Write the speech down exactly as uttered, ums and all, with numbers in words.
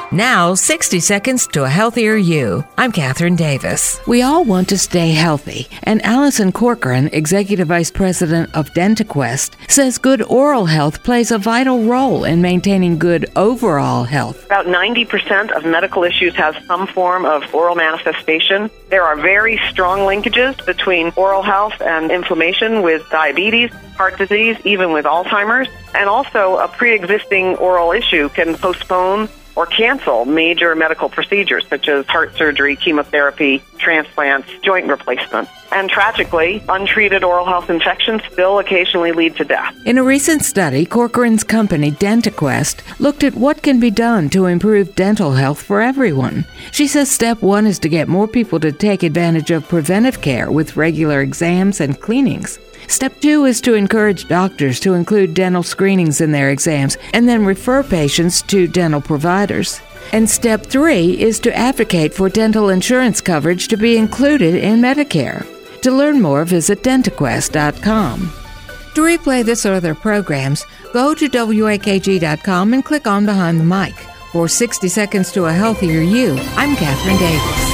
Now, sixty seconds to a healthier you. I'm Catherine Davis. We all want to stay healthy, and Allison Corcoran, Executive Vice President of DentaQuest, says good oral health plays a vital role in maintaining good overall health. About ninety percent of medical issues have some form of oral manifestation. There are very strong linkages between oral health and inflammation with diabetes, heart disease, even with Alzheimer's, and also a pre-existing oral issue can postpone or cancel major medical procedures such as heart surgery, chemotherapy, transplants, joint replacement. And tragically, untreated oral health infections still occasionally lead to death. In a recent study, Corcoran's company, DentaQuest, looked at what can be done to improve dental health for everyone. She says step one is to get more people to take advantage of preventive care with regular exams and cleanings. Step two is to encourage doctors to include dental screenings in their exams and then refer patients to dental providers. And step three is to advocate for dental insurance coverage to be included in Medicare. To learn more, visit dentaquest dot com. To replay this or other programs, go to W A K G dot com and click on Behind the Mic. For sixty seconds to a Healthier You, I'm Catherine Davis.